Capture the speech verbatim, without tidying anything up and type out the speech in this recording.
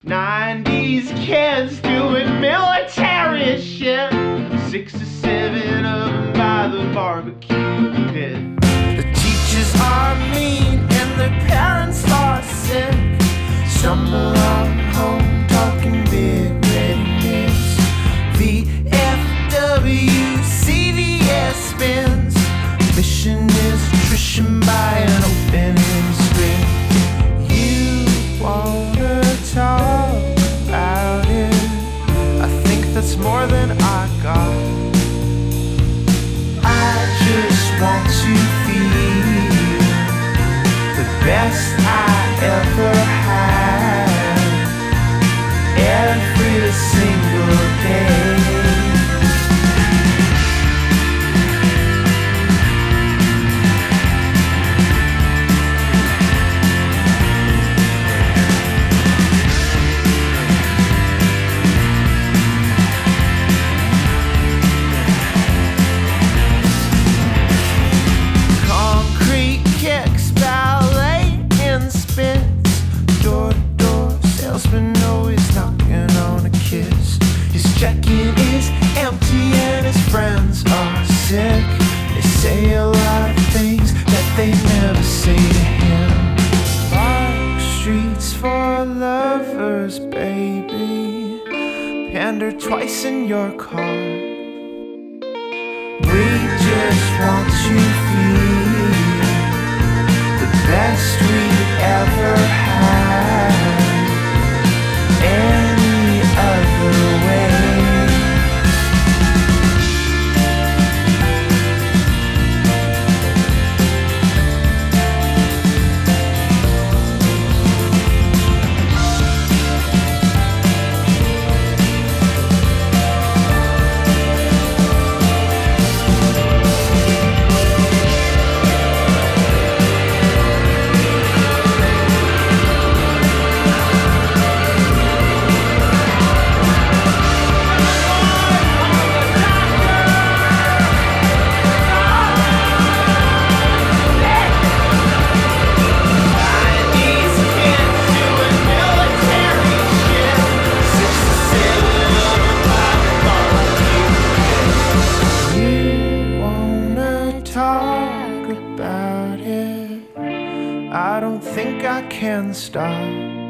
nineties kids doing military shit. Six or seven of them by the barbecue pit. The teachers are mean and their parents are sick. Stumble on home talking big ready mix. V F W, C V S spins. Mission is attrition by an opening screen. You wanna talk about it? I think that's more than I got. I just want to feel the best I ever had every single day. Concrete kicks, ballet and spins. Door to door, salesman always knocking on a kiss. His check-in is empty and his friends are sick. They say a lot of things that they never say to him. Park streets for lovers, baby. Pander twice in your car. We just want to feel the best we ever had any other way. Talk about it. I don't think I can stop.